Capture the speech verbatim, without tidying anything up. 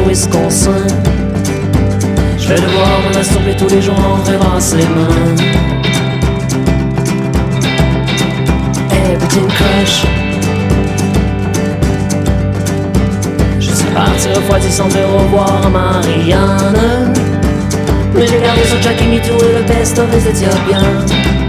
Wisconsin. Je vais devoir me masturber tous les jours en rêvant ses mains. Hey, petite crush, je suis parti refroidi sans te revoir à Marianne. Mais j'ai gardé son Jackie Me Too et le best of les Éthiopiens.